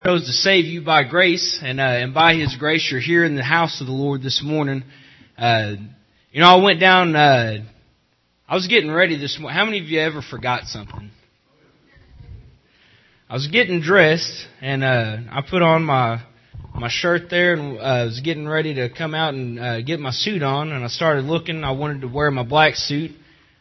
Chose to save you by grace, and by His grace, you're here in the house of the Lord this morning. I went down. I was getting ready this morning. How many of you ever forgot something? I was getting dressed, and I put on my shirt there, and I was getting ready to come out and get my suit on, and I started looking. I wanted to wear my black suit.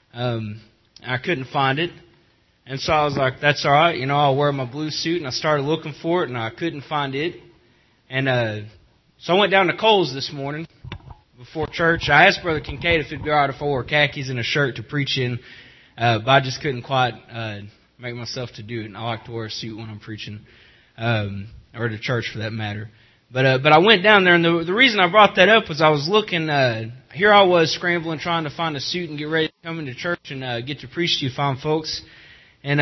I couldn't find it. And so I was like, that's all right, I'll wear my blue suit. And I started looking for it, and I couldn't find it. And so I went down to Kohl's this morning before church. I asked Brother Kincaid if it'd be all right if I wore khakis and a shirt to preach in, but I just couldn't quite make myself to do it. And I like to wear a suit when I'm preaching, or to church for that matter. But I went down there, and the reason I brought that up was I was looking, here I was scrambling trying to find a suit and get ready to come into church and get to preach to you fine folks. And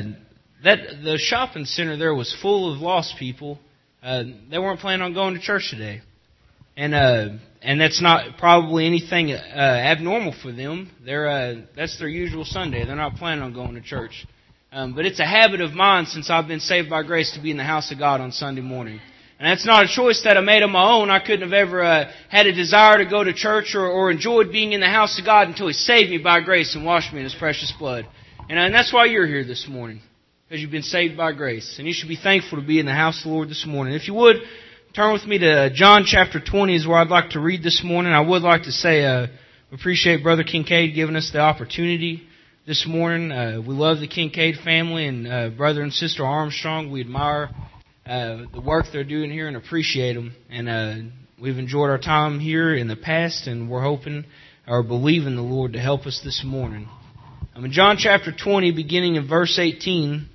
the shopping center there was full of lost people. They weren't planning on going to church today, and that's not probably anything abnormal for them. That's their usual Sunday. They're not planning on going to church, but it's a habit of mine since I've been saved by grace to be in the house of God on Sunday morning. And that's not a choice that I made on my own. I couldn't have ever had a desire to go to church or enjoyed being in the house of God until He saved me by grace and washed me in His precious blood. And that's why you're here this morning, because you've been saved by grace. And you should be thankful to be in the house of the Lord this morning. If you would, turn with me to John chapter 20 is where I'd like to read this morning. I would like to say we appreciate Brother Kincaid giving us the opportunity this morning. We love the Kincaid family and Brother and Sister Armstrong. We admire the work they're doing here and appreciate them. And we've enjoyed our time here in the past, and we're hoping or believing the Lord to help us this morning. In John chapter 20, beginning in verse 18,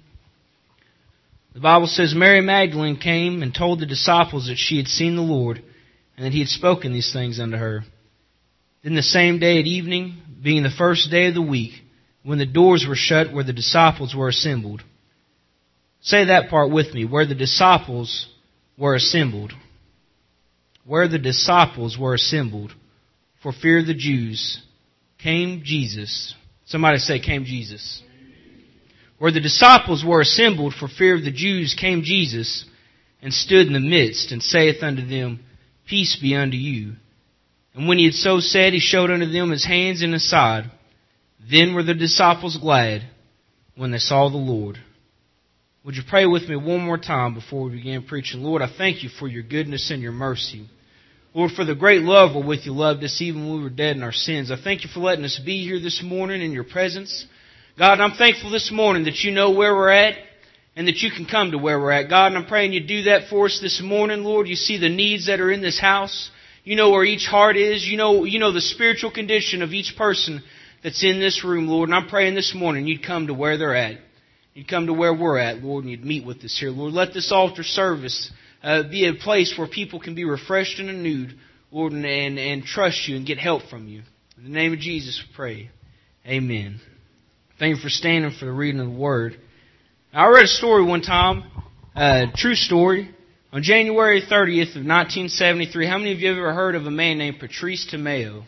the Bible says, Mary Magdalene came and told the disciples that she had seen the Lord, and that He had spoken these things unto her. Then the same day at evening, being the first day of the week, when the doors were shut where the disciples were assembled. Say that part with me, where the disciples were assembled. Where the disciples were assembled, for fear of the Jews, came Jesus. Somebody say, came Jesus. Where the disciples were assembled for fear of the Jews, came Jesus, and stood in the midst, and saith unto them, Peace be unto you. And when He had so said, He showed unto them His hands and His side. Then were the disciples glad when they saw the Lord. Would you pray with me one more time before we begin preaching? Lord, I thank You for Your goodness and Your mercy. Lord, for the great love wherewith You loved us even when we were dead in our sins. I thank You for letting us be here this morning in Your presence. God, I'm thankful this morning that You know where we're at and that You can come to where we're at. God, and I'm praying You do that for us this morning, Lord. You see the needs that are in this house. You know where each heart is. You know the spiritual condition of each person that's in this room, Lord. And I'm praying this morning You'd come to where they're at. You'd come to where we're at, Lord, and You'd meet with us here. Lord, let this altar service be a place where people can be refreshed and renewed, Lord, and trust You and get help from You. In the name of Jesus we pray. Amen. Thank you for standing for the reading of the Word. I read a story one time, true story, on January 30th of 1973. How many of you have ever heard of a man named Patrice Tamayo?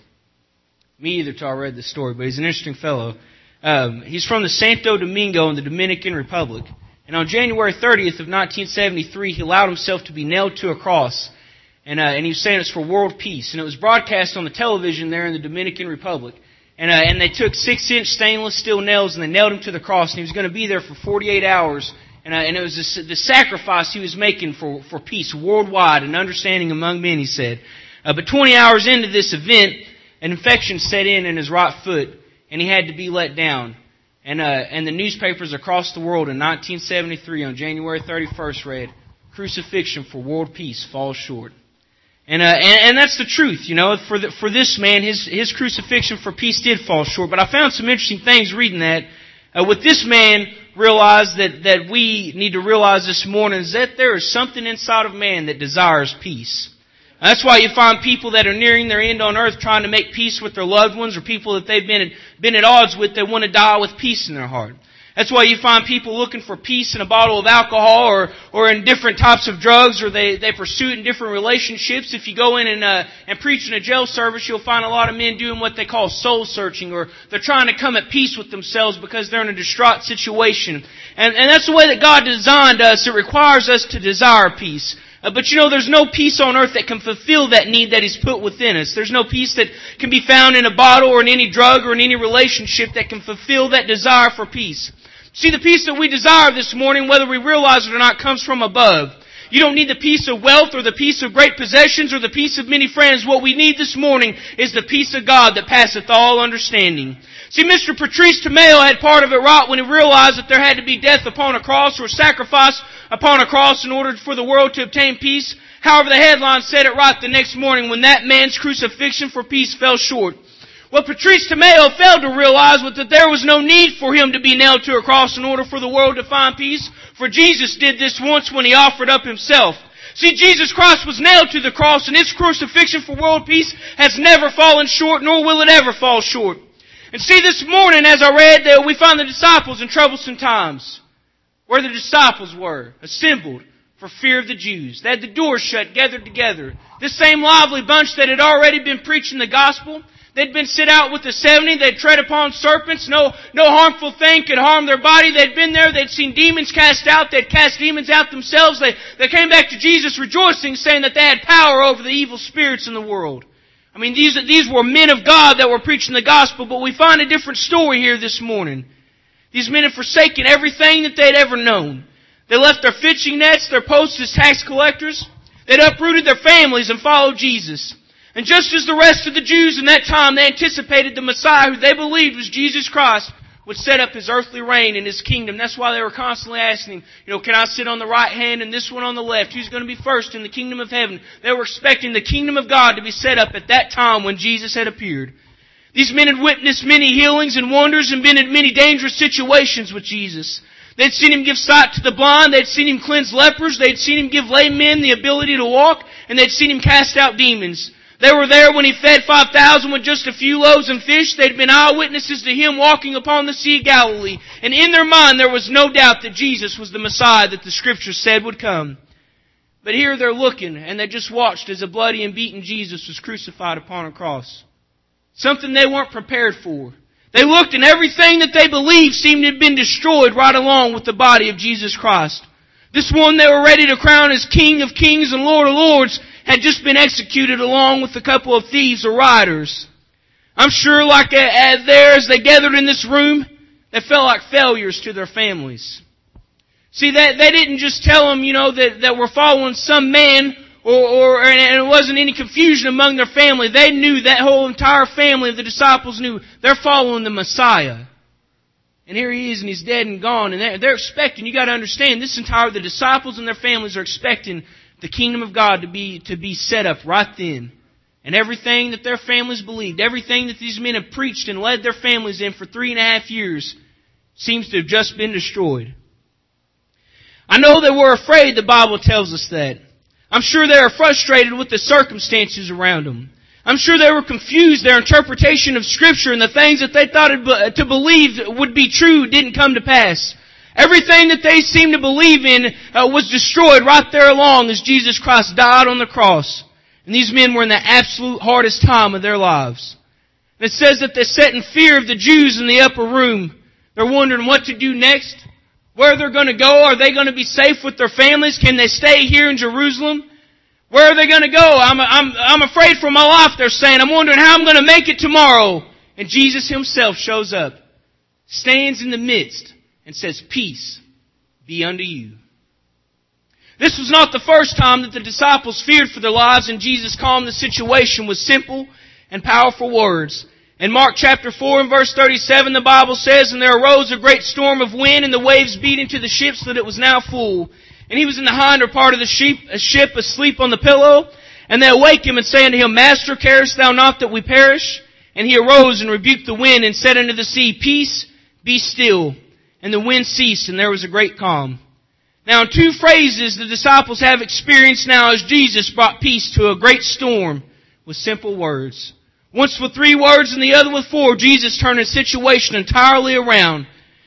Me either till I read the story, but he's an interesting fellow. He's from the Santo Domingo in the Dominican Republic. And on January 30th of 1973, he allowed himself to be nailed to a cross. And he was saying it's for world peace. And it was broadcast on the television there in the Dominican Republic. And they took 6-inch stainless steel nails and they nailed him to the cross. And he was going to be there for 48 hours. And it was the sacrifice he was making for peace worldwide and understanding among men, he said. But 20 hours into this event, an infection set in his right foot. And he had to be let down. And the newspapers across the world in 1973 on January 31st read, Crucifixion for world peace falls short. And that's the truth, for this man, his crucifixion for peace did fall short. But I found some interesting things reading that. What this man realized that we need to realize this morning is that there is something inside of man that desires peace. That's why you find people that are nearing their end on earth trying to make peace with their loved ones or people that they've been at odds with that want to die with peace in their heart. That's why you find people looking for peace in a bottle of alcohol or in different types of drugs, or they pursue it in different relationships. If you go in and preach in a jail service, you'll find a lot of men doing what they call soul searching, or they're trying to come at peace with themselves because they're in a distraught situation. And that's the way that God designed us. It requires us to desire peace. But there's no peace on earth that can fulfill that need that He's put within us. There's no peace that can be found in a bottle or in any drug or in any relationship that can fulfill that desire for peace. See, the peace that we desire this morning, whether we realize it or not, comes from above. You don't need the peace of wealth or the peace of great possessions or the peace of many friends. What we need this morning is the peace of God that passeth all understanding. See, Mr. Patrice Tamayo had part of it right when he realized that there had to be death upon a cross or sacrifice upon a cross in order for the world to obtain peace. However, the headline said it right the next morning when that man's crucifixion for peace fell short. What Patrice Tamayo failed to realize was that there was no need for him to be nailed to a cross in order for the world to find peace, for Jesus did this once when He offered up Himself. See, Jesus Christ was nailed to the cross, and His crucifixion for world peace has never fallen short, nor will it ever fall short. And see, this morning, as I read, that we find the disciples in troublesome times, where the disciples were assembled for fear of the Jews. They had the doors shut, gathered together. This same lively bunch that had already been preaching the gospel, they'd been sent out with the 70. They'd tread upon serpents. No harmful thing could harm their body. They'd been there. They'd seen demons cast out. They'd cast demons out themselves. They came back to Jesus rejoicing, saying that they had power over the evil spirits in the world. I mean, these were men of God that were preaching the gospel, but we find a different story here this morning. These men had forsaken everything that they'd ever known. They left their fishing nets, their posts as tax collectors. They'd uprooted their families and followed Jesus. And just as the rest of the Jews in that time, they anticipated the Messiah, who they believed was Jesus Christ, would set up His earthly reign in His kingdom. That's why they were constantly asking Him, can I sit on the right hand and this one on the left? Who's going to be first in the kingdom of heaven? They were expecting the kingdom of God to be set up at that time when Jesus had appeared. These men had witnessed many healings and wonders and been in many dangerous situations with Jesus. They'd seen Him give sight to the blind. They'd seen Him cleanse lepers. They'd seen Him give lame men the ability to walk. And they'd seen Him cast out demons. They were there when He fed 5,000 with just a few loaves and fish. They'd been eyewitnesses to Him walking upon the Sea of Galilee. And in their mind there was no doubt that Jesus was the Messiah that the Scripture said would come. But here they're looking, and they just watched as a bloody and beaten Jesus was crucified upon a cross. Something they weren't prepared for. They looked, and everything that they believed seemed to have been destroyed right along with the body of Jesus Christ. This one they were ready to crown as King of Kings and Lord of Lords had just been executed along with a couple of thieves or rioters. I'm sure as they gathered in this room, they felt like failures to their families. See, they didn't just tell them, that we're following some man and it wasn't any confusion among their family. They knew, that whole entire family of the disciples knew they're following the Messiah. And here He is, and He's dead and gone. And they're expecting, you got to understand, the disciples and their families are expecting the kingdom of God to be set up right then. And everything that their families believed, everything that these men have preached and led their families in for 3.5 years seems to have just been destroyed. I know they were afraid, the Bible tells us that. I'm sure they were frustrated with the circumstances around them. I'm sure they were confused. Their interpretation of Scripture and the things that they thought to believe would be true didn't come to pass. Everything that they seemed to believe in was destroyed right there along as Jesus Christ died on the cross. And these men were in the absolute hardest time of their lives. And it says that they sat in fear of the Jews in the upper room. They're wondering what to do next. Where they're going to go. Are they going to be safe with their families? Can they stay here in Jerusalem? Where are they going to go? I'm afraid for my life, they're saying. I'm wondering how I'm going to make it tomorrow. And Jesus Himself shows up, stands in the midst, and says, "Peace be unto you." This was not the first time that the disciples feared for their lives, and Jesus calmed the situation with simple and powerful words. In Mark chapter 4 and verse 37, the Bible says, "And there arose a great storm of wind, and the waves beat into the ship so that it was now full. And He was in the hinder part of the ship asleep on the pillow. And they awake Him and say unto Him, Master, carest Thou not that we perish? And He arose and rebuked the wind and said unto the sea, Peace, be still. And the wind ceased, and there was a great calm." Now in two phrases the disciples have experienced now as Jesus brought peace to a great storm with simple words. Once with 3 words and the other with 4, Jesus turned the situation entirely around.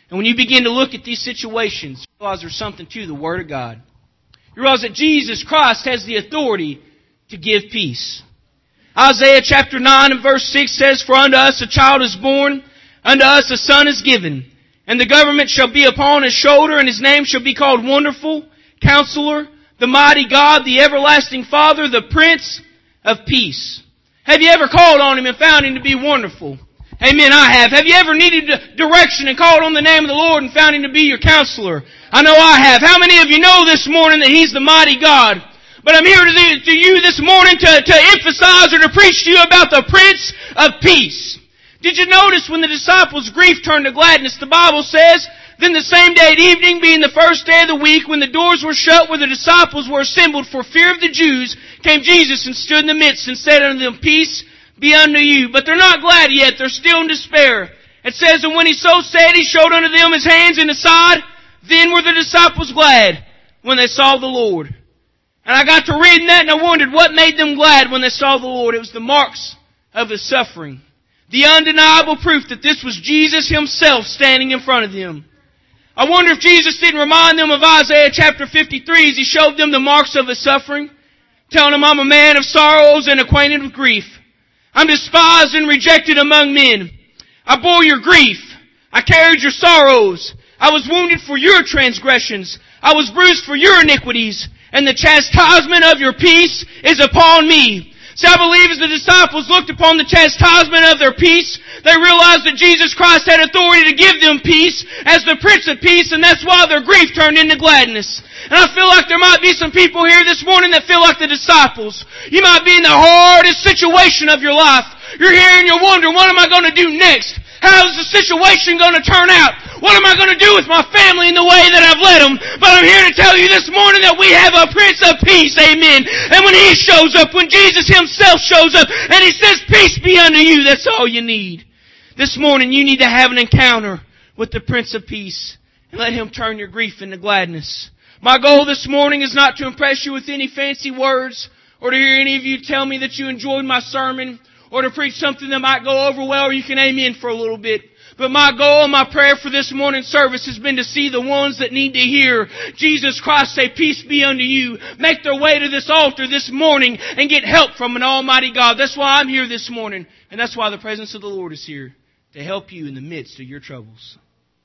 And when you begin to look at these situations, you realize there's something to the Word of God. You realize that Jesus Christ has the authority to give peace. Isaiah chapter 9 and verse 6 says, "For unto us a child is born, unto us a son is given, and the government shall be upon his shoulder, and his name shall be called Wonderful, Counselor, the Mighty God, the Everlasting Father, the Prince of Peace." Have you ever called on Him and found Him to be wonderful? Amen, I have. Have you ever needed direction and called on the name of the Lord and found Him to be your counselor? I know I have. How many of you know this morning that He's the mighty God? But I'm here to you this morning to emphasize or to preach to you about the Prince of Peace. Did you notice when the disciples' grief turned to gladness, the Bible says, "Then the same day at evening, being the first day of the week, when the doors were shut where the disciples were assembled for fear of the Jews, came Jesus and stood in the midst and said unto them, Peace be unto you." But they're not glad yet. They're still in despair. It says, "And when He so said, He showed unto them His hands and His side. Then were the disciples glad when they saw the Lord." And I got to reading that and I wondered what made them glad when they saw the Lord. It was the marks of His suffering. The undeniable proof that this was Jesus Himself standing in front of them. I wonder if Jesus didn't remind them of Isaiah chapter 53 as He showed them the marks of His suffering, telling them, "I'm a man of sorrows and acquainted with grief. I'm despised and rejected among men. I bore your grief. I carried your sorrows. I was wounded for your transgressions. I was bruised for your iniquities. And the chastisement of your peace is upon me." See, I believe as the disciples looked upon the chastisement of their peace, they realized that Jesus Christ had authority to give them peace as the Prince of Peace, and that's why their grief turned into gladness. And I feel like there might be some people here this morning that feel like the disciples. You might be in the hardest situation of your life. You're here and you're wondering, what am I going to do next? How's the situation going to turn out? What am I going to do with my family in the way that I've led them? But I'm here to tell you this morning that we have a Prince of Peace, amen. And when He shows up, when Jesus Himself shows up, and He says, "Peace be unto you," that's all you need. This morning you need to have an encounter with the Prince of Peace and let Him turn your grief into gladness. My goal this morning is not to impress you with any fancy words or to hear any of you tell me that you enjoyed my sermon or to preach something that might go over well or you can amen for a little bit. But my goal and my prayer for this morning's service has been to see the ones that need to hear Jesus Christ say, "Peace be unto you," make their way to this altar this morning and get help from an almighty God. That's why I'm here this morning. And that's why the presence of the Lord is here, to help you in the midst of your troubles.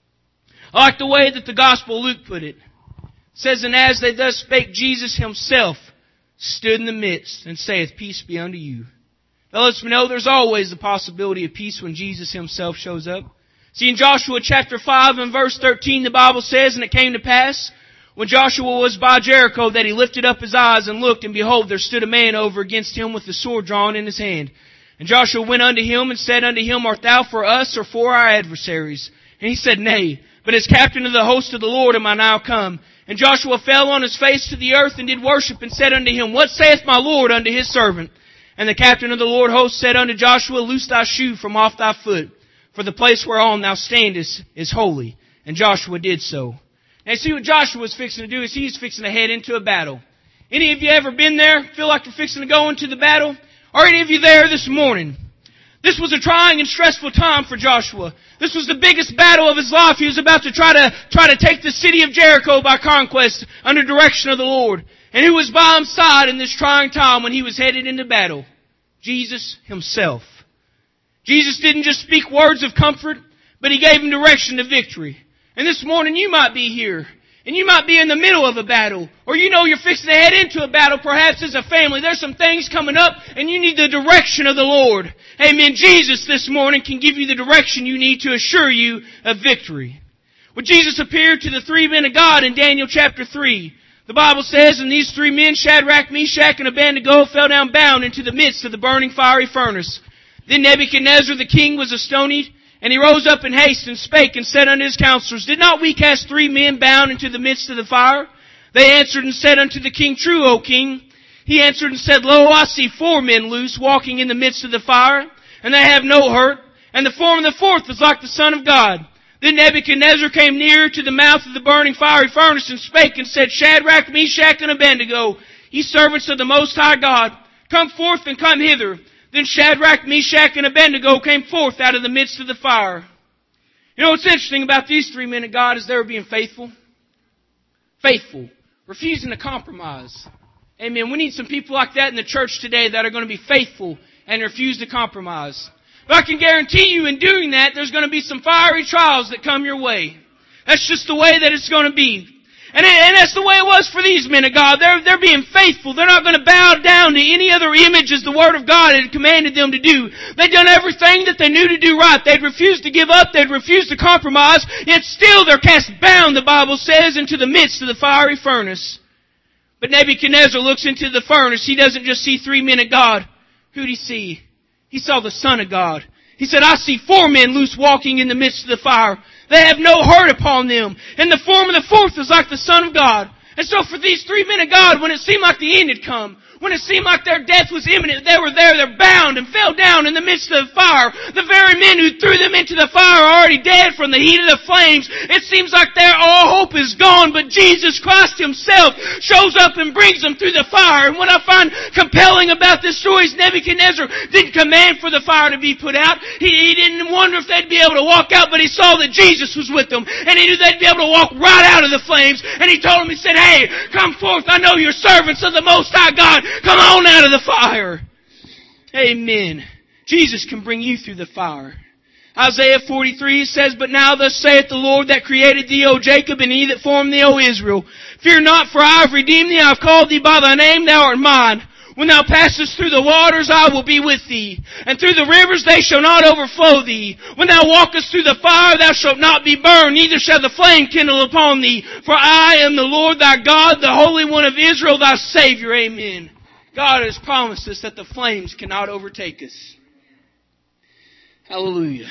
I like the way that the Gospel of Luke put it. It says, "And as they thus spake, Jesus Himself stood in the midst and saith, Peace be unto you." Now let's know there's always the possibility of peace when Jesus Himself shows up. See, in Joshua chapter 5 and verse 13, the Bible says, "And it came to pass, when Joshua was by Jericho, that he lifted up his eyes and looked, and behold, there stood a man over against him with a sword drawn in his hand. And Joshua went unto him and said unto him, Art thou for us or for our adversaries? And he said, Nay, but as captain of the host of the Lord am I now come. And Joshua fell on his face to the earth and did worship and said unto him, What saith my Lord unto his servant? And the captain of the Lord host said unto Joshua, Loose thy shoe from off thy foot, for the place whereon thou standest is holy. And Joshua did so." Now see what Joshua was fixing to do is he's fixing to head into a battle. Any of you ever been there? Feel like you're fixing to go into the battle? Are any of you there this morning? This was a trying and stressful time for Joshua. This was the biggest battle of his life. He was about to try to take the city of Jericho by conquest under direction of the Lord. And who was by his side in this trying time when he was headed into battle? Jesus Himself. Jesus didn't just speak words of comfort, but He gave him direction to victory. And this morning you might be here, and you might be in the middle of a battle, or you know you're fixing to head into a battle, perhaps as a family. There's some things coming up, and you need the direction of the Lord. Amen. Jesus this morning can give you the direction you need to assure you of victory. When Jesus appeared to the three men of God in Daniel chapter 3, the Bible says, And these three men, Shadrach, Meshach, and Abednego, fell down bound into the midst of the burning fiery furnace. Then Nebuchadnezzar the king was astonied, and he rose up in haste and spake and said unto his counselors, Did not we cast 3 men bound into the midst of the fire? They answered and said unto the king, True, O king. He answered and said, Lo, I see 4 men loose, walking in the midst of the fire, and they have no hurt, and the form of the fourth is like the Son of God. Then Nebuchadnezzar came near to the mouth of the burning fiery furnace and spake and said, Shadrach, Meshach, and Abednego, ye servants of the Most High God, come forth and come hither. Then Shadrach, Meshach, and Abednego came forth out of the midst of the fire. You know what's interesting about these 3 men of God is they were being faithful. Faithful. Refusing to compromise. Amen. We need some people like that in the church today that are going to be faithful and refuse to compromise. But I can guarantee you in doing that, there's going to be some fiery trials that come your way. That's just the way that it's going to be. And that's the way it was for these men of God. They're being faithful. They're not going to bow down to any other image as the Word of God had commanded them to do. They'd done everything that they knew to do right. They'd refused to give up. They'd refused to compromise. Yet still they're cast bound, the Bible says, into the midst of the fiery furnace. But Nebuchadnezzar looks into the furnace. He doesn't just see 3 men of God. Who'd he see? He saw the Son of God. He said, I see 4 men loose walking in the midst of the fire. They have no hurt upon them. And the form of the 4th is like the Son of God. And so for these 3 men of God, when it seemed like the end had come, when it seemed like their death was imminent, they were there, they're bound and fell down in the midst of the fire. The very men who threw them into the fire are already dead from the heat of the flames. It seems like all hope is gone, but Jesus Christ Himself shows up and brings them through the fire. And what I find compelling about this story is Nebuchadnezzar didn't command for the fire to be put out. He didn't wonder if they'd be able to walk out, but he saw that Jesus was with them. And he knew they'd be able to walk right out of the flames. And he told them, he said, hey, come forth. I know you're servants of the Most High God. Come on out of the fire. Amen. Jesus can bring you through the fire. Isaiah 43 says, But now thus saith the Lord that created thee, O Jacob, and he that formed thee, O Israel. Fear not, for I have redeemed thee. I have called thee by thy name. Thou art mine. When thou passest through the waters, I will be with thee. And through the rivers, they shall not overflow thee. When thou walkest through the fire, thou shalt not be burned, neither shall the flame kindle upon thee. For I am the Lord thy God, the Holy One of Israel, thy Savior. Amen. God has promised us that the flames cannot overtake us. Hallelujah.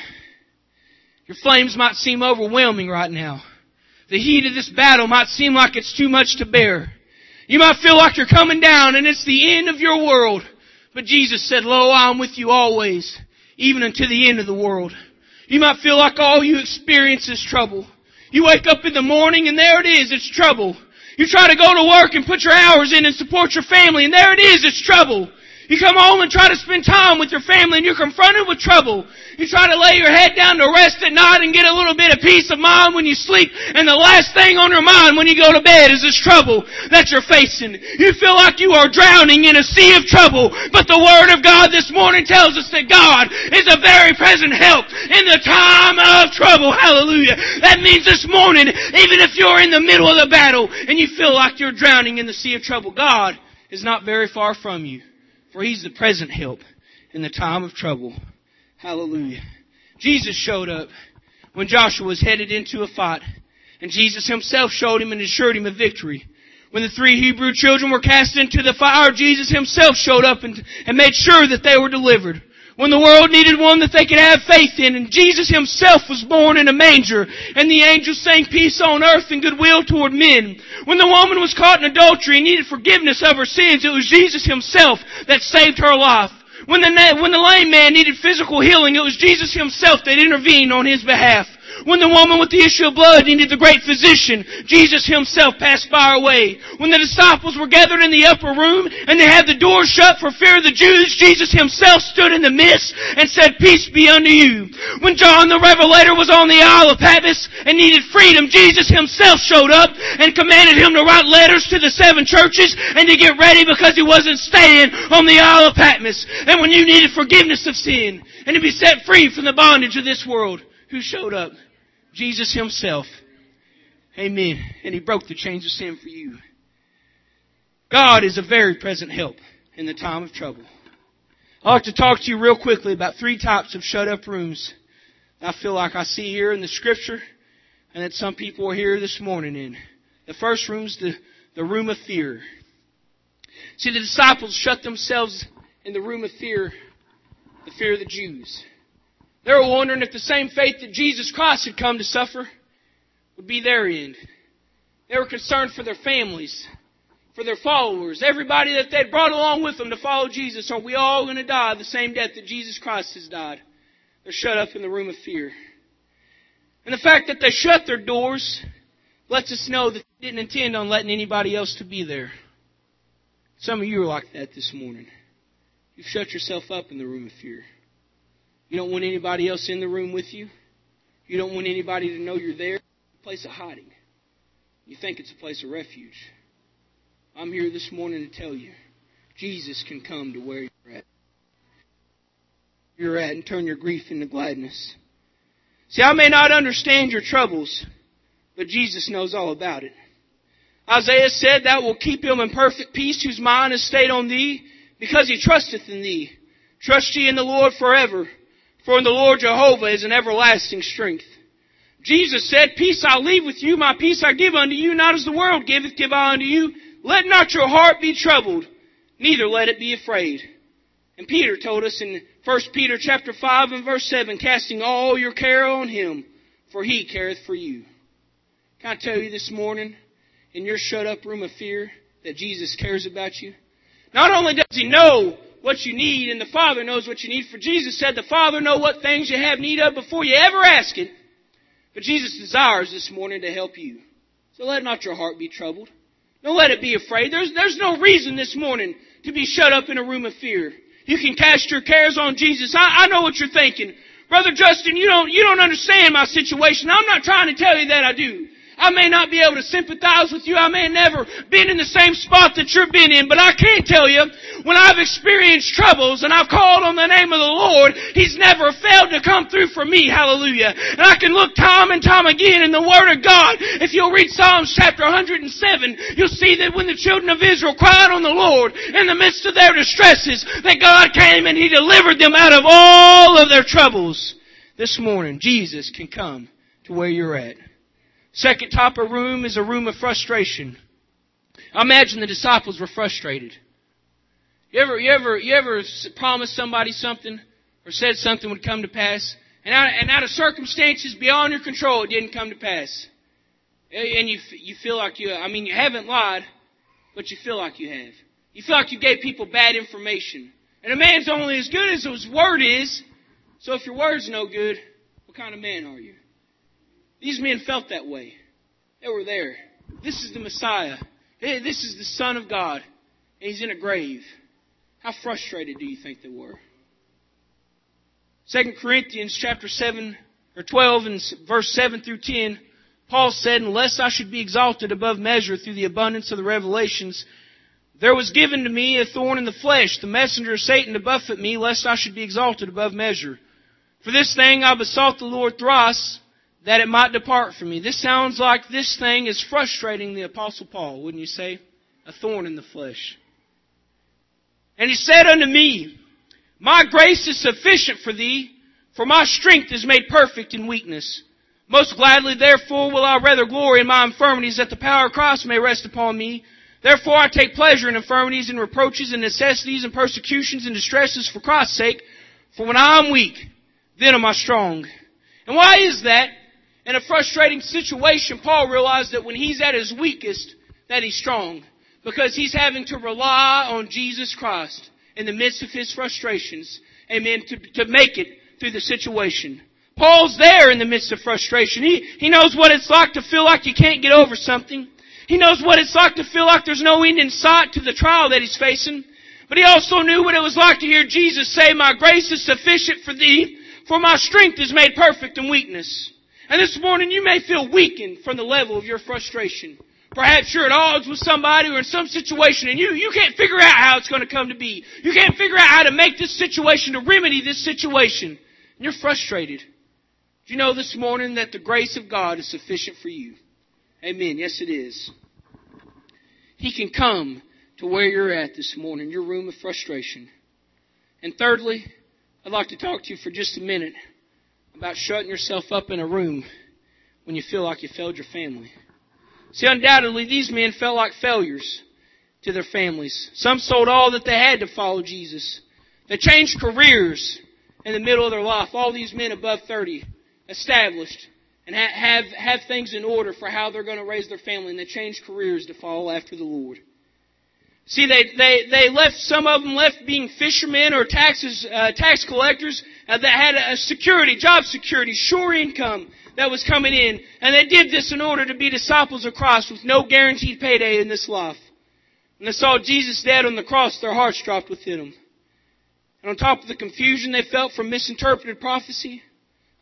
Your flames might seem overwhelming right now. The heat of this battle might seem like it's too much to bear. You might feel like you're coming down and it's the end of your world. But Jesus said, Lo, I am with you always, even unto the end of the world. You might feel like all you experience is trouble. You wake up in the morning and there it is, it's trouble. You try to go to work and put your hours in and support your family, and there it is, it's trouble. You come home and try to spend time with your family and you're confronted with trouble. You try to lay your head down to rest at night and get a little bit of peace of mind when you sleep, and the last thing on your mind when you go to bed is this trouble that you're facing. You feel like you are drowning in a sea of trouble, but the Word of God this morning tells us that God is a very present help in the time of trouble. Hallelujah. That means this morning, even if you're in the middle of the battle and you feel like you're drowning in the sea of trouble, God is not very far from you. For He's the present help in the time of trouble. Hallelujah. Jesus showed up when Joshua was headed into a fight. And Jesus Himself showed him and assured him of victory. When the 3 Hebrew children were cast into the fire, Jesus Himself showed up and made sure that they were delivered. When the world needed one that they could have faith in, and Jesus Himself was born in a manger, and the angels sang peace on earth and goodwill toward men. When the woman was caught in adultery and needed forgiveness of her sins, it was Jesus Himself that saved her life. When the lame man needed physical healing, it was Jesus Himself that intervened on his behalf. When the woman with the issue of blood needed the great physician, Jesus Himself passed by her way. When the disciples were gathered in the upper room and they had the doors shut for fear of the Jews, Jesus Himself stood in the midst and said, Peace be unto you. When John the Revelator was on the Isle of Patmos and needed freedom, Jesus Himself showed up and commanded him to write letters to the 7 churches and to get ready because he wasn't staying on the Isle of Patmos. And when you needed forgiveness of sin and to be set free from the bondage of this world, who showed up? Jesus Himself. Amen. And He broke the chains of sin for you. God is a very present help in the time of trouble. I'd like to talk to you real quickly about 3 types of shut-up rooms I feel like I see here in the Scripture and that some people are here this morning in. The first room is the room of fear. See, the disciples shut themselves in the room of fear, the fear of the Jews. They were wondering if the same fate that Jesus Christ had come to suffer would be their end. They were concerned for their families, for their followers, everybody that they'd brought along with them to follow Jesus. Are we all going to die the same death that Jesus Christ has died? They're shut up in the room of fear. And the fact that they shut their doors lets us know that they didn't intend on letting anybody else to be there. Some of you are like that this morning. You've shut yourself up in the room of fear. You don't want anybody else in the room with you. You don't want anybody to know you're there. It's a place of hiding. You think it's a place of refuge. I'm here this morning to tell you, Jesus can come to where you're at and turn your grief into gladness. See, I may not understand your troubles, but Jesus knows all about it. Isaiah said, "Thou wilt keep him in perfect peace whose mind is stayed on thee, because he trusteth in thee. Trust ye in the Lord forever, for in the Lord Jehovah is an everlasting strength." Jesus said, "Peace I leave with you, my peace I give unto you, not as the world giveth, give I unto you. Let not your heart be troubled, neither let it be afraid." And Peter told us in 1 Peter chapter 5 and verse 7, "Casting all your care on him, for he careth for you." Can I tell you this morning, in your shut-up room of fear, that Jesus cares about you? Not only does He know what you need, and the Father knows what you need, for Jesus said the Father knows what things you have need of before you ever ask it, but Jesus desires this morning to help you. So let not your heart be troubled. Don't let it be afraid. There's no reason this morning to be shut up in a room of fear. You can cast your cares on Jesus. I know what you're thinking. Brother Justin, you don't understand my situation. I'm not trying to tell you that I do. I may not be able to sympathize with you. I may have never been in the same spot that you've been in. But I can tell you, when I've experienced troubles and I've called on the name of the Lord, He's never failed to come through for me. Hallelujah. And I can look time and time again in the Word of God. If you'll read Psalms chapter 107, you'll see that when the children of Israel cried on the Lord in the midst of their distresses, that God came and He delivered them out of all of their troubles. This morning, Jesus can come to where you're at. Second type of room is a room of frustration. I imagine the disciples were frustrated. You ever promised somebody something or said something would come to pass, and out of circumstances beyond your control, it didn't come to pass, and you feel like you haven't lied, but you feel like you have. You feel like you gave people bad information, and a man's only as good as his word is. So if your word's no good, what kind of man are you? These men felt that way. They were there. This is the Messiah. This is the Son of God. And He's in a grave. How frustrated do you think they were? 2 Corinthians chapter 7 or 12 and verse 7 through 10, Paul said, "Unless I should be exalted above measure through the abundance of the revelations, there was given to me a thorn in the flesh, the messenger of Satan to buffet me, lest I should be exalted above measure. For this thing I besought the Lord thrice, that it might depart from me." This sounds like this thing is frustrating the Apostle Paul, wouldn't you say? A thorn in the flesh. "And he said unto me, My grace is sufficient for thee, for my strength is made perfect in weakness. Most gladly, therefore, will I rather glory in my infirmities, that the power of Christ may rest upon me. Therefore I take pleasure in infirmities and reproaches and necessities and persecutions and distresses for Christ's sake. For when I am weak, then am I strong." And why is that? In a frustrating situation, Paul realized that when he's at his weakest, that he's strong. Because he's having to rely on Jesus Christ in the midst of his frustrations. Amen. To make it through the situation. Paul's there in the midst of frustration. He knows what it's like to feel like you can't get over something. He knows what it's like to feel like there's no end in sight to the trial that he's facing. But he also knew what it was like to hear Jesus say, "My grace is sufficient for thee, for my strength is made perfect in weakness." And this morning you may feel weakened from the level of your frustration. Perhaps you're at odds with somebody or in some situation and you can't figure out how it's going to come to be. You can't figure out how to make this situation, to remedy this situation. And you're frustrated. Do you know this morning that the grace of God is sufficient for you? Amen. Yes, it is. He can come to where you're at this morning, your room of frustration. And thirdly, I'd like to talk to you for just a minute about shutting yourself up in a room when you feel like you failed your family. See, undoubtedly, these men felt like failures to their families. Some sold all that they had to follow Jesus. They changed careers in the middle of their life. All these men above 30, established, and have things in order for how they're going to raise their family. And they changed careers to follow after the Lord. See, they left, some of them left being fishermen or tax collectors that had a security, job security, sure income that was coming in. And they did this in order to be disciples of Christ with no guaranteed payday in this life. When they saw Jesus dead on the cross, their hearts dropped within them. And on top of the confusion they felt from misinterpreted prophecy,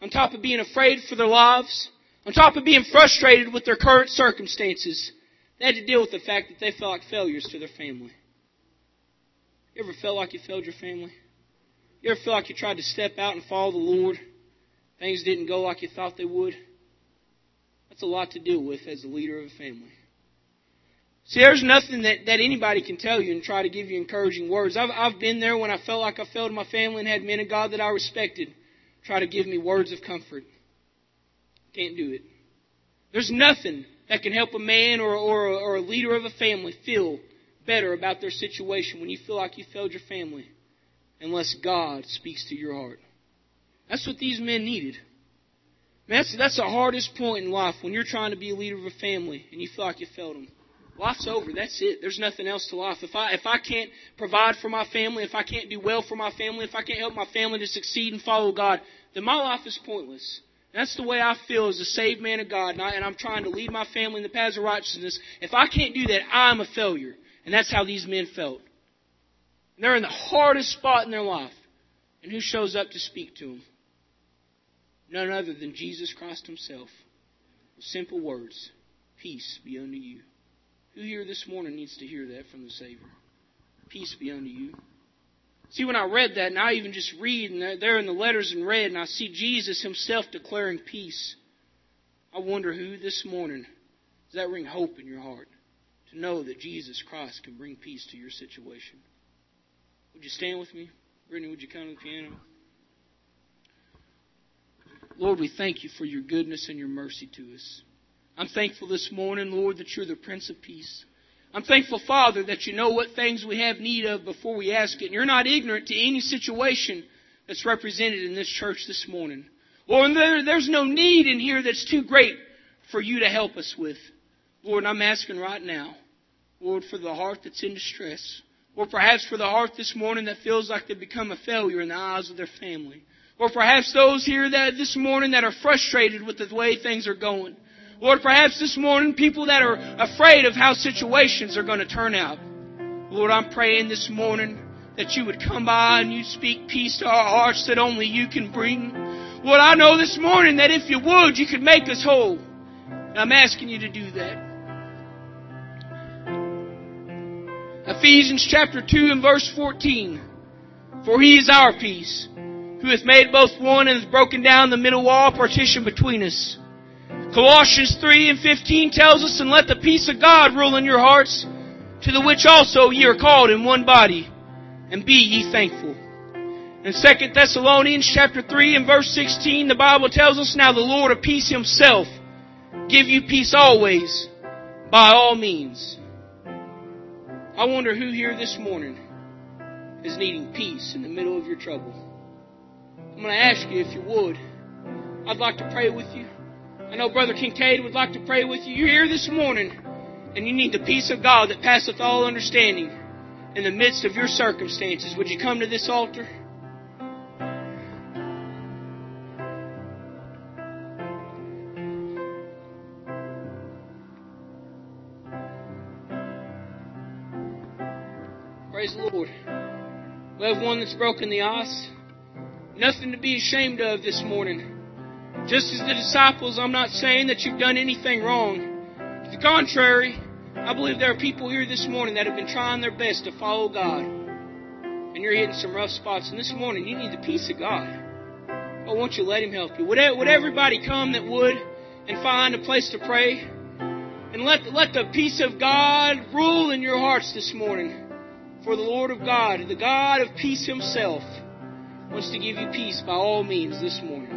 on top of being afraid for their lives, on top of being frustrated with their current circumstances, they had to deal with the fact that they felt like failures to their family. You ever felt like you failed your family? You ever feel like you tried to step out and follow the Lord? Things didn't go like you thought they would? That's a lot to deal with as a leader of a family. See, there's nothing that anybody can tell you and try to give you encouraging words. I've been there when I felt like I failed my family and had men of God that I respected try to give me words of comfort. Can't do it. There's nothing that can help a man or a leader of a family feel better about their situation when you feel like you failed your family, unless God speaks to your heart. That's what these men needed. Man, that's the hardest point in life when you're trying to be a leader of a family and you feel like you failed them. Life's over. That's it. There's nothing else to life. If I can't provide for my family, if I can't do well for my family, if I can't help my family to succeed and follow God, then my life is pointless. And that's the way I feel as a saved man of God, and I'm trying to lead my family in the paths of righteousness. If I can't do that, I'm a failure. And that's how these men felt. And they're in the hardest spot in their life. And who shows up to speak to them? None other than Jesus Christ Himself. With simple words, peace be unto you. Who here this morning needs to hear that from the Savior? Peace be unto you. See, when I read that, and I even just read, and there in the letters in red, and I see Jesus Himself declaring peace, I wonder who this morning, does that ring hope in your heart? To know that Jesus Christ can bring peace to your situation. Would you stand with me? Brittany, would you come to the piano? Lord, we thank You for Your goodness and Your mercy to us. I'm thankful this morning, Lord, that You're the Prince of Peace. I'm thankful, Father, that You know what things we have need of before we ask it. And You're not ignorant to any situation that's represented in this church this morning. Lord, there's no need in here that's too great for You to help us with. Lord, I'm asking right now, Lord, for the heart that's in distress. Or perhaps for the heart this morning that feels like they've become a failure in the eyes of their family. Or perhaps those here that this morning that are frustrated with the way things are going. Lord, perhaps this morning people that are afraid of how situations are going to turn out. Lord, I'm praying this morning that You would come by and You'd speak peace to our hearts that only You can bring. Lord, I know this morning that if You would, You could make us whole. And I'm asking You to do that. Ephesians chapter 2 and verse 14. For He is our peace, who hath made both one and hath broken down the middle wall partition between us. Colossians 3 and 15 tells us, and let the peace of God rule in your hearts, to the which also ye are called in one body, and be ye thankful. In 2 Thessalonians chapter 3 and verse 16, the Bible tells us, now the Lord of peace Himself give you peace always, by all means. I wonder who here this morning is needing peace in the middle of your trouble. I'm going to ask you if you would. I'd like to pray with you. I know Brother Kincaid would like to pray with you. You're here this morning and you need the peace of God that passeth all understanding in the midst of your circumstances. Would you come to this altar? Praise the Lord. We have one that's broken the ice. Nothing to be ashamed of this morning. Just as the disciples, I'm not saying that you've done anything wrong. To the contrary, I believe there are people here this morning that have been trying their best to follow God. And you're hitting some rough spots. And this morning, you need the peace of God. I want you to let Him help you. Would everybody come that would and find a place to pray? And let the peace of God rule in your hearts this morning. For the Lord of God, the God of peace Himself, wants to give you peace by all means this morning.